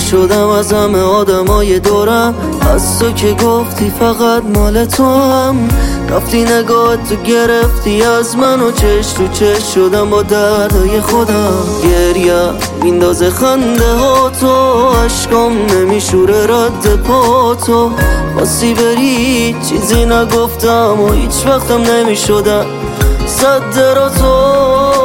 شدم از همه آدمای دورم، از تو که گفتی فقط مال تو هم. رفتی نگاهت تو گرفتی از من و چش تو چش شدم با دردای خودم. گریه میندازه خنده ها تو، عشقم نمیشوره رد پا تو. خواستی بری چیزی نگفتم و هیچ وقتم نمیشدم صد را تو.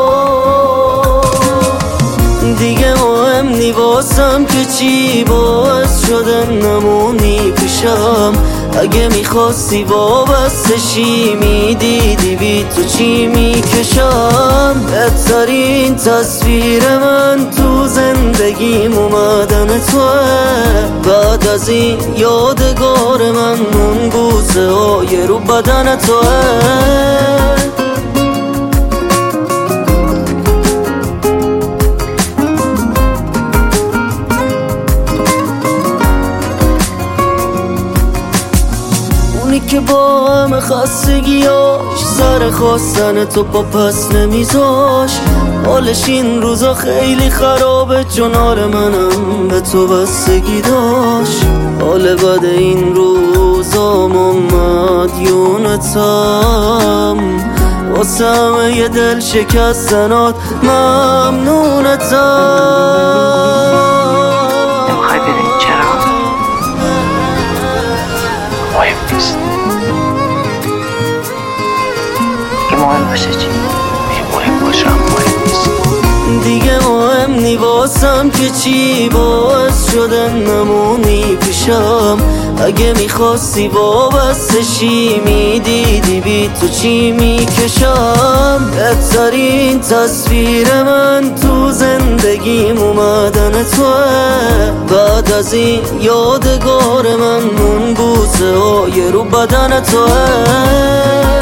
دیگه مهم نی واسم که چی باعث شده نمونی پیشم. اگه میخواستی وابسته شی میدیدی بی تو چی میکشم. بهترین تصویر من تو زندگیم اومدن توه. بعد از این یادگار من اون بوسه های رو بدن توه. که با همه خستگیاش سر خواستن تو پا پس نمیذاش. حالش این روزا خیلی خرابه چون آره منم به تو بستگی داشت. حال بد این روزا مدیونتم، واسه همه یه دل شکستنات ممنونتم. نمیخوای ببینی چرا؟ مهم نیست دیگه. مهم باشه چی؟ مهم باشه هم مهم نیست دیگه. مهم نی واسم که چی باعث شده نمونی پیشم. اگه میخواستی وابسته شی میدیدی بی تو چی میکشم. بهترین تصویر من تو زندگیم اومدن توه. بعد از این یادگار من اون بوسه های رو بدن توه.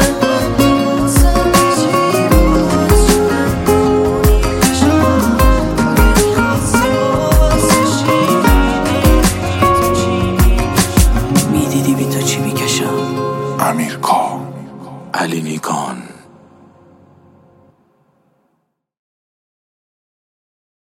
امیرکان علی نیکان.